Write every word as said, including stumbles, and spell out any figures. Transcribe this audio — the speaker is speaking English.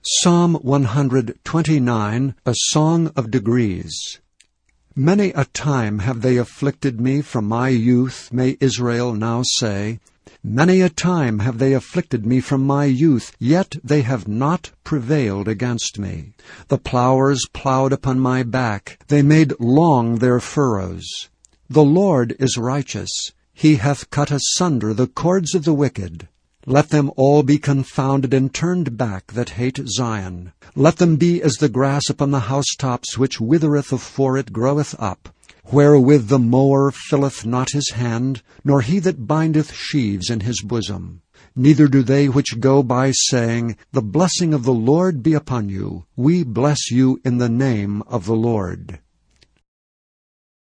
Psalm one twenty-nine, a Song of Degrees. Many a time have they afflicted me from my youth, may Israel now say. Many a time have they afflicted me from my youth, yet they have not prevailed against me. The plowers plowed upon my back, they made long their furrows. The Lord is righteous, he hath cut asunder the cords of the wicked. Let them all be confounded and turned back that hate Zion. Let them be as the grass upon the housetops, which withereth afore it groweth up, wherewith the mower filleth not his hand, nor he that bindeth sheaves in his bosom. Neither do they which go by saying, The blessing of the Lord be upon you. We bless you in the name of the Lord.